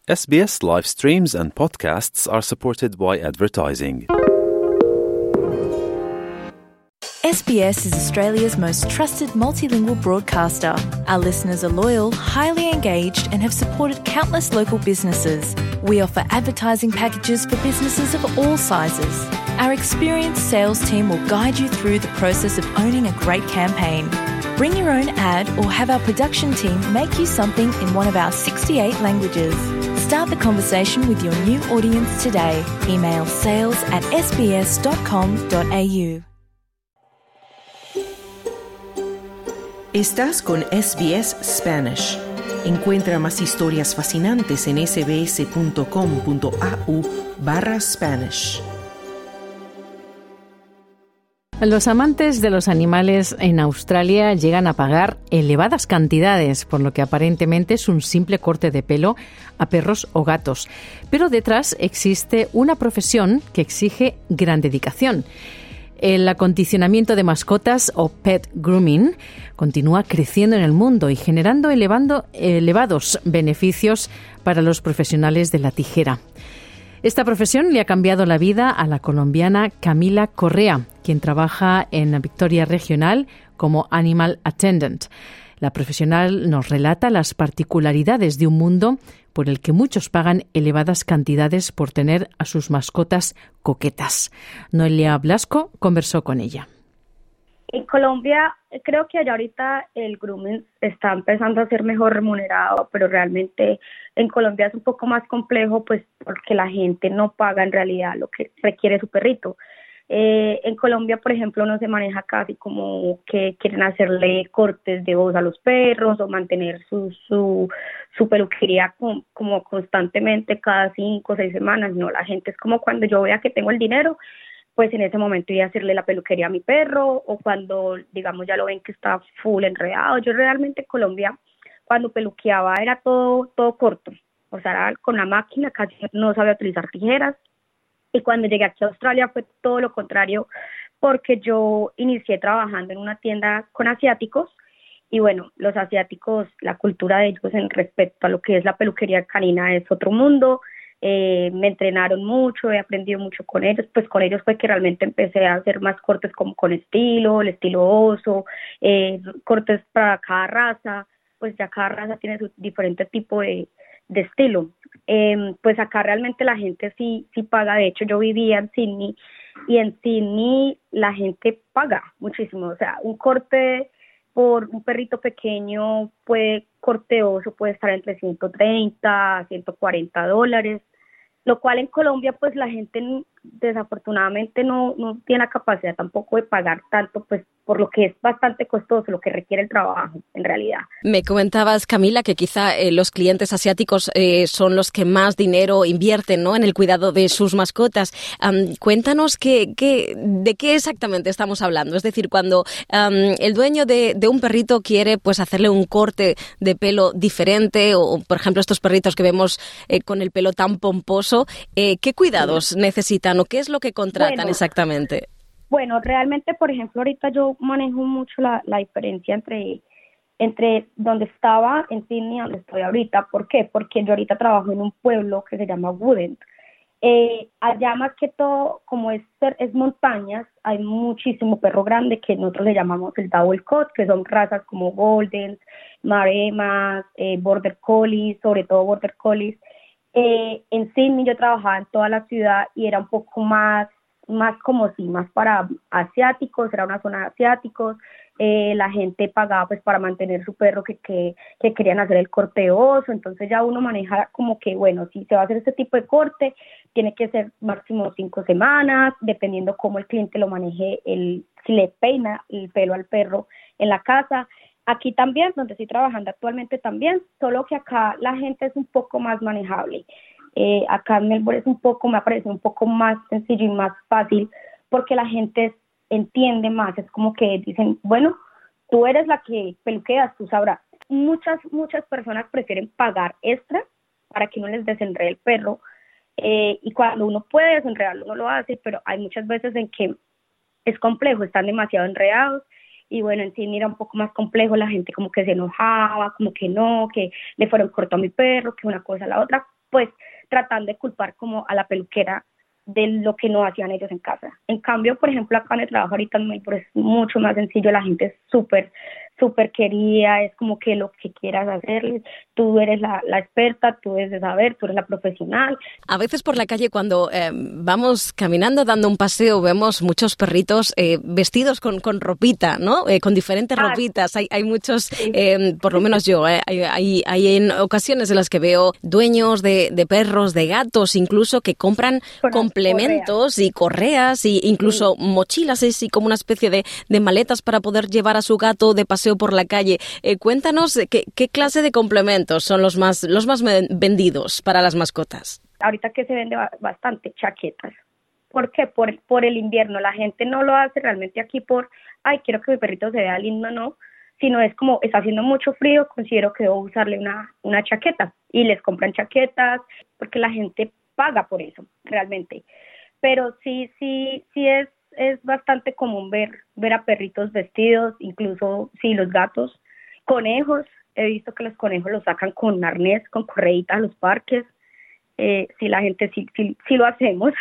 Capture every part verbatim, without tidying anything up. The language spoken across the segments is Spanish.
S B S live streams and podcasts are supported by advertising. S B S is Australia's most trusted multilingual broadcaster. Our listeners are loyal, highly engaged, and have supported countless local businesses. We offer advertising packages for businesses of all sizes. Our experienced sales team will guide you through the process of owning a great campaign. Bring your own ad or have our production team make you something in one of our sixty-eight languages. Start the conversation with your new audience today. Email sales at s b s dot com dot a u. Estás con S B S Spanish. Encuentra más historias fascinantes en sbs.com.au barra Spanish. Los amantes de los animales en Australia llegan a pagar elevadas cantidades por lo que aparentemente es un simple corte de pelo a perros o gatos. Pero detrás existe una profesión que exige gran dedicación. El acondicionamiento de mascotas o pet grooming continúa creciendo en el mundo y generando elevando, elevados beneficios para los profesionales de la tijera. Esta profesión le ha cambiado la vida a la colombiana Camila Correa, quien trabaja en la Victoria Regional como Animal Attendant. La profesional nos relata las particularidades de un mundo por el que muchos pagan elevadas cantidades por tener a sus mascotas coquetas. Noelia Blasco conversó con ella. En Colombia, creo que allá ahorita el grooming está empezando a ser mejor remunerado, pero realmente en Colombia es un poco más complejo, pues porque la gente no paga en realidad lo que requiere su perrito. Eh, en Colombia, por ejemplo, no se maneja casi como que quieren hacerle cortes de voz a los perros o mantener su su, su peluquería con, como constantemente cada cinco o seis semanas. No, la gente es como cuando yo vea que tengo el dinero, pues en ese momento iba a hacerle la peluquería a mi perro, o cuando, digamos, ya lo ven que está full enredado. Yo realmente en Colombia, cuando peluqueaba, era todo todo corto. O sea, era con la máquina, casi no sabía utilizar tijeras. Y cuando llegué aquí a Australia fue todo lo contrario, porque yo inicié trabajando en una tienda con asiáticos, y bueno, los asiáticos, la cultura de ellos en respecto a lo que es la peluquería canina es otro mundo. Eh, me entrenaron mucho, he aprendido mucho con ellos, pues con ellos fue que realmente empecé a hacer más cortes como con estilo, el estilo oso, eh, cortes para cada raza, pues ya cada raza tiene su diferente tipo de, de estilo. Eh, pues acá realmente la gente sí, sí paga. De hecho yo vivía en Sydney y en Sydney la gente paga muchísimo, o sea, un corte por un perrito pequeño, puede corte oso puede estar entre ciento treinta a ciento cuarenta dólares, lo cual en Colombia pues la gente desafortunadamente no, no tiene la capacidad tampoco de pagar tanto, pues por lo que es bastante costoso, lo que requiere el trabajo en realidad. Me comentabas, Camila, que quizá eh, los clientes asiáticos eh, son los que más dinero invierten, ¿no?, en el cuidado de sus mascotas. Um, cuéntanos que, que, de qué exactamente estamos hablando. Es decir, cuando um, el dueño de, de un perrito quiere pues hacerle un corte de pelo diferente, o por ejemplo estos perritos que vemos eh, con el pelo tan pomposo, eh, ¿qué cuidados necesitan o qué es lo que contratan bueno, exactamente? Bueno, realmente, por ejemplo, ahorita yo manejo mucho la, la diferencia entre entre donde estaba en Sydney y donde estoy ahorita. ¿Por qué? Porque yo ahorita trabajo en un pueblo que se llama Woodend. Eh, allá más que todo, como es, es montañas, hay muchísimo perro grande que nosotros le llamamos el Double Coat, que son razas como Goldens, Maremas, eh, Border Collies, sobre todo Border Collies. Eh, en Sydney yo trabajaba en toda la ciudad y era un poco más más como sí, más para asiáticos, era una zona de asiáticos. Eh, la gente pagaba pues para mantener su perro que, que, que querían hacer el corte oso, entonces ya uno maneja como que bueno, si se va a hacer este tipo de corte, tiene que ser máximo cinco semanas, dependiendo cómo el cliente lo maneje, el, si le peina el pelo al perro en la casa. Aquí también, donde estoy trabajando actualmente también, solo que acá la gente es un poco más manejable. Eh, acá en Melbourne es un poco, me parece un poco más sencillo y más fácil, porque la gente entiende más, es como que dicen, bueno, tú eres la que peluqueas, tú sabrás. Muchas, muchas personas prefieren pagar extra para que uno les desenrede el perro, eh, y cuando uno puede desenredarlo, uno lo hace, pero hay muchas veces en que es complejo, están demasiado enredados, y bueno, en sí era un poco más complejo, la gente como que se enojaba, como que no, que le fueron corto a mi perro, que una cosa a la otra. pues tratando de culpar como a la peluquera de lo que no hacían ellos en casa. En cambio, por ejemplo, acá en el trabajo ahorita en Melbourne es mucho más sencillo, la gente es súper, súper querida, es como que lo que quieras hacer, tú eres la, la experta, tú debes de saber, tú eres la profesional. A veces por la calle cuando eh, vamos caminando, dando un paseo, vemos muchos perritos eh, vestidos con, con ropita, ¿no? Eh, con diferentes ah, ropitas. Hay, hay muchos, sí. eh, por lo menos yo, eh, hay, hay, hay en ocasiones en las que veo dueños de, de perros, de gatos, incluso que compran con complementos correas. y correas y incluso sí. mochilas, así como una especie de, de maletas para poder llevar a su gato de paseo por la calle. Eh, cuéntanos qué, qué clase de complementos son los más los más vendidos para las mascotas. Ahorita que se vende bastante chaquetas. ¿Por qué? Por, por el invierno. La gente no lo hace realmente aquí por, ay, quiero que mi perrito se vea lindo, no, sino es como, está haciendo mucho frío, considero que debo usarle una, una chaqueta y les compran chaquetas porque la gente paga por eso, realmente. Pero sí, sí, sí es es bastante común ver ver a perritos vestidos, incluso sí los gatos, conejos, he visto que los conejos los sacan con arnés, con correitas a los parques, eh, sí la gente sí, sí, sí lo hacemos.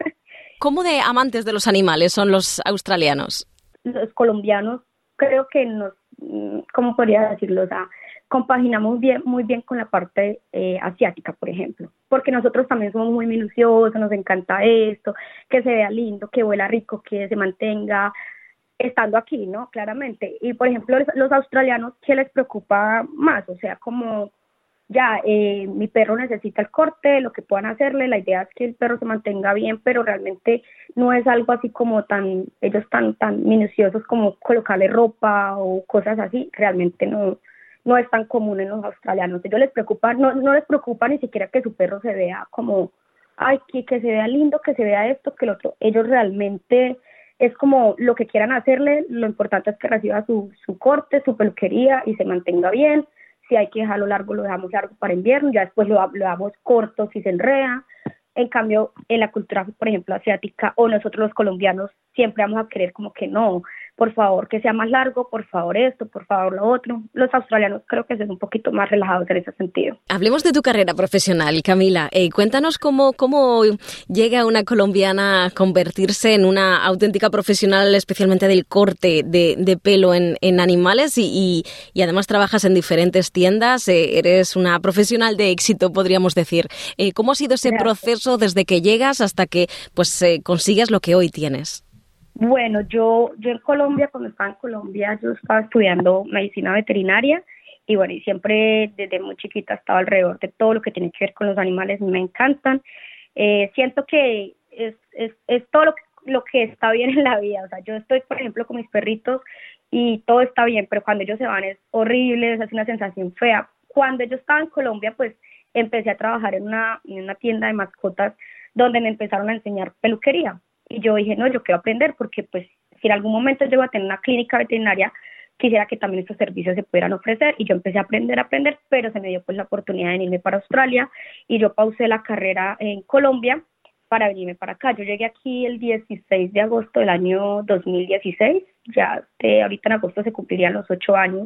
¿Cómo de amantes de los animales son los australianos? Los colombianos creo que nos, ¿cómo podría decirlo? O sea, compaginamos bien, muy bien con la parte eh, asiática, por ejemplo, porque nosotros también somos muy minuciosos, nos encanta esto, que se vea lindo, que huela rico, que se mantenga estando aquí, ¿no? Claramente. Y, por ejemplo, los, los australianos, ¿qué les preocupa más? O sea, como ya, eh, mi perro necesita el corte, lo que puedan hacerle, la idea es que el perro se mantenga bien, pero realmente no es algo así como tan, ellos tan, tan minuciosos como colocarle ropa o cosas así, realmente no no es tan común en los australianos. Ellos les preocupa, no, no les preocupa ni siquiera que su perro se vea como, ay, que, que se vea lindo, que se vea esto, que lo otro. Ellos realmente es como lo que quieran hacerle, lo importante es que reciba su, su corte, su peluquería y se mantenga bien. Si hay que dejarlo largo, lo dejamos largo para invierno, ya después lo, lo damos corto si se enreda. En cambio, en la cultura, por ejemplo, asiática o nosotros los colombianos, siempre vamos a querer como que no, por favor que sea más largo, por favor esto, por favor lo otro. Los australianos creo que son un poquito más relajados en ese sentido. Hablemos de tu carrera profesional, Camila. Eh, cuéntanos cómo, cómo llega una colombiana a convertirse en una auténtica profesional, especialmente del corte de, de pelo en, en animales y, y, y además trabajas en diferentes tiendas. Eh, eres una profesional de éxito, podríamos decir. Eh, ¿Cómo ha sido ese Gracias. proceso desde que llegas hasta que pues eh, consigues lo que hoy tienes? Bueno, yo yo en Colombia, cuando estaba en Colombia, yo estaba estudiando medicina veterinaria y bueno, y siempre desde muy chiquita estaba alrededor de todo lo que tiene que ver con los animales, me encantan. Eh, siento que es, es, es todo lo que, lo que está bien en la vida, o sea, yo estoy, por ejemplo, con mis perritos y todo está bien, pero cuando ellos se van es horrible, es una sensación fea. Cuando yo estaba en Colombia, pues empecé a trabajar en una, en una tienda de mascotas donde me empezaron a enseñar peluquería. Y yo dije, no, yo quiero aprender porque pues si en algún momento llego a tener una clínica veterinaria, quisiera que también estos servicios se pudieran ofrecer. Y yo empecé a aprender, a aprender, pero se me dio pues la oportunidad de irme para Australia y yo pausé la carrera en Colombia para venirme para acá. Yo llegué aquí el dieciséis de agosto del año dos mil dieciséis, ya de ahorita en agosto se cumplirían los ocho años.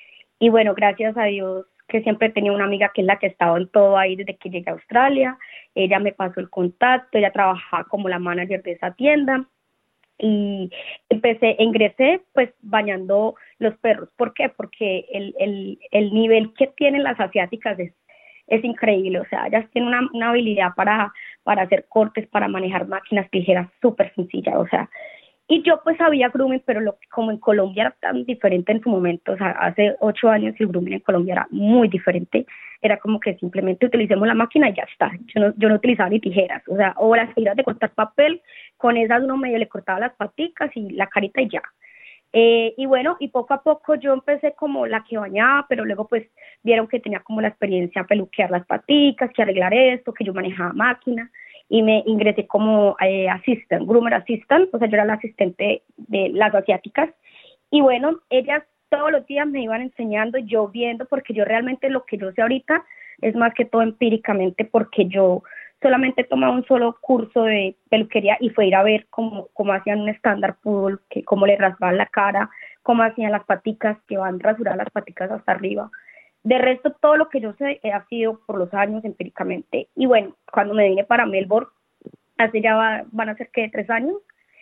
Y bueno, gracias a Dios que siempre tenía una amiga que es la que estaba en todo ahí desde que llegué a Australia. Ella me pasó el contacto, ella trabajaba como la manager de esa tienda y empecé, ingresé pues bañando los perros. ¿Por qué? Porque el, el, el nivel que tienen las asiáticas es, es increíble, o sea, ellas tienen una, una habilidad para, para hacer cortes, para manejar máquinas, tijeras súper sencilla, o sea, y yo pues sabía grooming, pero lo, como en Colombia era tan diferente en su momento, o sea, hace ocho años el grooming en Colombia era muy diferente, era como que simplemente utilicemos la máquina y ya está, yo no, yo no utilizaba ni tijeras, o sea, o las tijeras de cortar papel, con esas uno medio le cortaba las paticas y la carita y ya. Eh, y bueno, y poco a poco yo empecé como la que bañaba, pero luego pues vieron que tenía como la experiencia a peluquear las paticas, que arreglar esto, que yo manejaba máquina, y me ingresé como eh, assistant, groomer assistant, o sea, yo era la asistente de las asiáticas, y bueno, ellas todos los días me iban enseñando, yo viendo, porque yo realmente lo que yo sé ahorita es más que todo empíricamente, porque yo solamente tomaba un solo curso de peluquería y fue ir a ver cómo, cómo hacían un estándar poodle, que cómo le raspaban la cara, cómo hacían las paticas, que van rasuradas las paticas hasta arriba. de resto, todo lo que yo sé ha sido por los años empíricamente. Y bueno, cuando me vine para Melbourne, hace ya va, van a ser que tres años,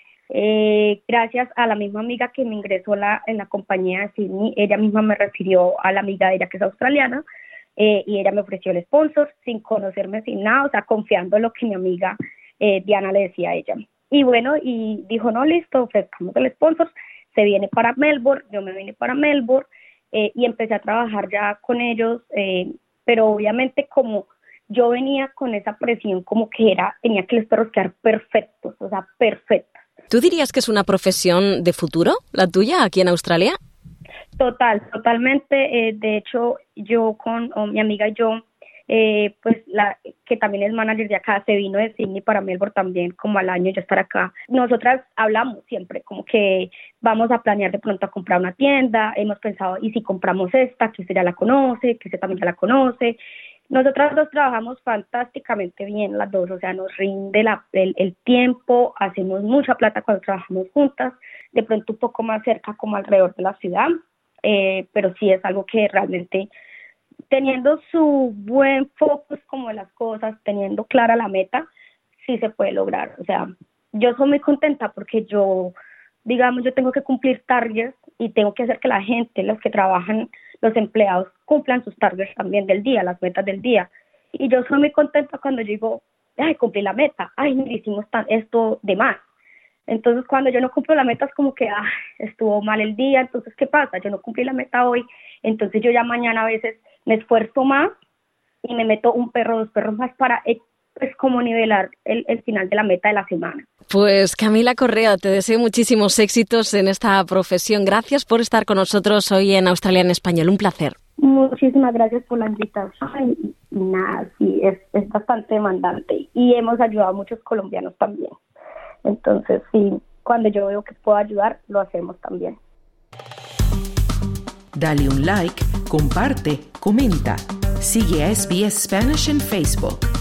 eh, gracias a la misma amiga que me ingresó la, en la compañía de Sydney, ella misma me refirió a la amiga de ella que es australiana, eh, y ella me ofreció el sponsor sin conocerme, sin nada, o sea, confiando en lo que mi amiga eh, Diana le decía a ella. Y bueno, y dijo, no, listo, ofrezcamos el sponsor, se viene para Melbourne, yo me vine para Melbourne, eh, y empecé a trabajar ya con ellos, eh, pero obviamente como yo venía con esa presión como que era, tenía que los perros quedar perfectos, o sea, perfectos. ¿Tú dirías que es una profesión de futuro, la tuya, aquí en Australia? Total, totalmente. Eh, de hecho, yo con oh, mi amiga y yo, eh, pues la que también es manager de acá, se vino de Sydney para Melbourne también, como al año ya estar acá. Nosotras hablamos siempre, como que vamos a planear de pronto a comprar una tienda, hemos pensado, ¿y si compramos esta? Que usted ya la conoce, que usted también ya la conoce. Nosotras dos trabajamos fantásticamente bien las dos, o sea, nos rinde la, el, el tiempo, hacemos mucha plata cuando trabajamos juntas, de pronto un poco más cerca como alrededor de la ciudad, eh, pero sí es algo que realmente, teniendo su buen focus como de las cosas, teniendo clara la meta, sí se puede lograr. O sea, yo soy muy contenta porque yo, digamos, yo tengo que cumplir targets y tengo que hacer que la gente, los que trabajan, los empleados, cumplan sus targets también del día, las metas del día. Y yo soy muy contenta cuando yo digo, ay, cumplí la meta, ay, mira, hicimos tan, esto de más. Entonces, cuando yo no cumplo la meta es como que, ah, estuvo mal el día, entonces, ¿qué pasa? Yo no cumplí la meta hoy, entonces yo ya mañana a veces me esfuerzo más y me meto un perro, dos perros más para, pues, como nivelar el, el final de la meta de la semana. Pues Camila Correa, te deseo muchísimos éxitos en esta profesión. Gracias por estar con nosotros hoy en Australia en Español. Un placer. Muchísimas gracias por la invitación. Y, y nada, sí, es, es bastante demandante y hemos ayudado a muchos colombianos también. Entonces, sí, cuando yo veo que puedo ayudar, lo hacemos también. Dale un like, comparte, comenta. Sigue a S B S Spanish en Facebook.